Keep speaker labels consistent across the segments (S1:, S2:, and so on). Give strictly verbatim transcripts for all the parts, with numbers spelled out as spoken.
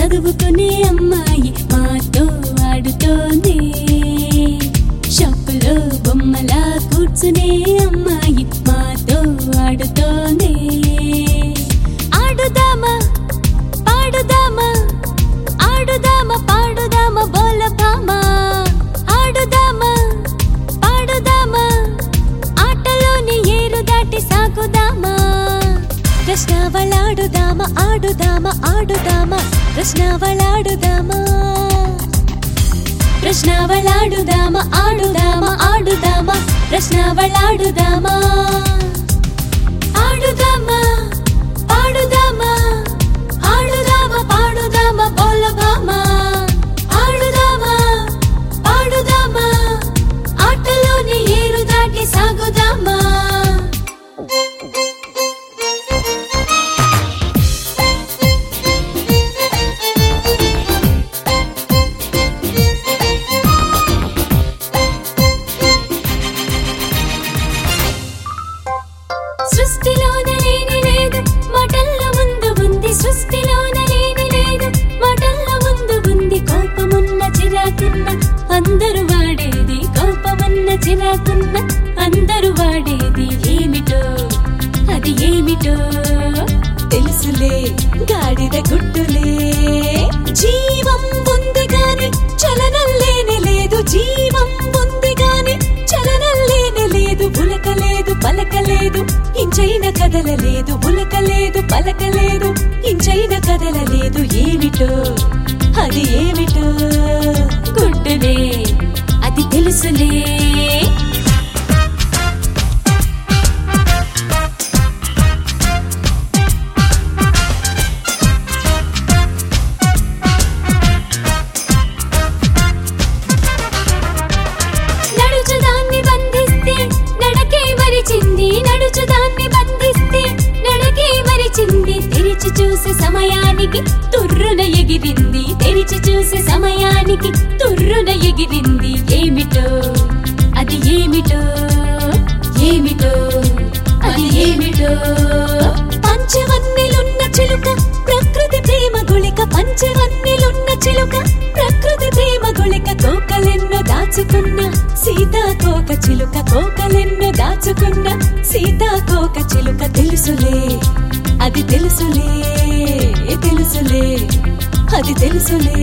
S1: చదువుకునే అమ్మాయి మాతో ఆడుతోంది. షాపులో బొమ్మలా కూర్చునే అమ్మాయి మాతో ఆడుతోంది. ఆడుదామా పాడుదామా ఆడుదామా పాడుదామా బోలభామా. ఆడుదామా పాడుదామా ఆటలోని ఏరు దాటి సాగుదామా. ప్రశ్నావళాడుదామా ఆడుదామా ఆడుదామా ప్రశ్నావళాడుదామా. ప్రశ్నావళాడుదామా ఆడుదామా ఆడుదామా ప్రశ్నావళాడుదామా. ఆడుదామా పాడుదామా ఆడుదామా పాడుదామా బోలభామా. ఆడుదామా పాడుదామా ఆటలోని ఏరు దాటి సాగుదామా. సృష్టిలోన లేని లేదు మాటల్లో ముందు ఉంది. సృష్టిలోన లేని లేదు మాటల్లో ముందు ఉంది. కోపమున్న చిరాకున్న అందరూ వాడేది. కోపమున్న చిరాకున్న అందరూ వాడేది ఏమిటో అది ఏమిటో తెలుసులే గాడిద గుడ్డులే. జీవం ఉంది గాని చలనం లేని లేదు. జీవం ఉంది గాని చలనం లేని లేదు. ఉలకలేదు పలకలేదు ఇంచైన కదలలేదు. ఉలకలేదు పలకలేదు ఇంచైన కదలలేదు. ఏమిటో అది ఏమిటో గుడ్డులే అది తెలుసులే. నడుచుదాన్ని బంధిస్తే నడకే మరిచింది. నడుచుదాన్ని బంధిస్తే నడకే మరిచింది. తెరిచి చూసే సమయానికి తుర్రున ఎగిరింది. తెరిచి చూసే సమయానికి తుర్రున ఎగిరింది. ఏమిటో అది ఏమిటో ఏమిటో అది ఏమిటో. పంచవన్నెలున్న చిలుక ప్రకృతి ప్రేమ గుళిక. పంచవన్నెలున్న చిలుక ప్రకృతి ప్రేమ గుళిక. కోకలెన్నో దాచుకున్న సీతాకోక చిలుక. కోకలెన్నో దాచుకున్న సీతాకోక చిలుక. తెలుసులే అది తెలుసులే తెలుసులే అది తెలుసులే.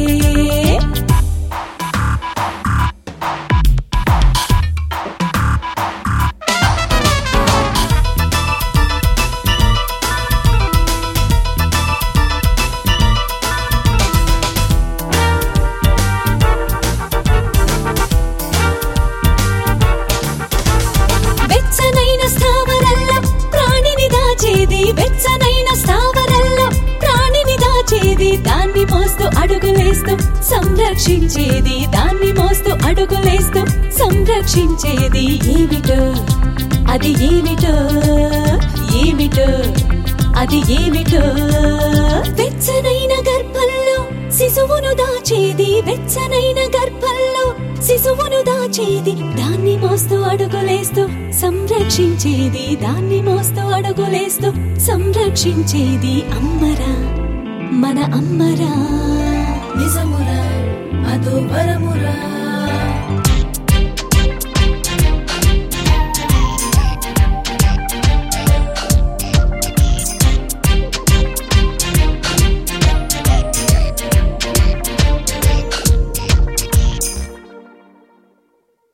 S1: వెచ్చనైన స్థావరల్లో ప్రాణిని దాచేది. వెచ్చనైన స్థావరల్లో ప్రాణిని దాచేది. దాన్ని మోస్తూ అడుగులేస్తూ సంరక్షించేది. దాన్ని మోస్తూ అడుగులేస్తూ సంరక్షించేది. ఏమిటో అది ఏమిటో ఏమిటో అది ఏమిటో. వెచ్చనైన గర్భంలో శిశువును దాచేది. వెచ్చనైన గర్భంలో శిశువును దాచేది. దాన్ని మోస్తూ అడుగులేస్తూ సంరక్షించేది. దాన్ని మోస్తూ అడుగులేస్తూ సంరక్షించేది. అమ్మరా మన అమ్మరా.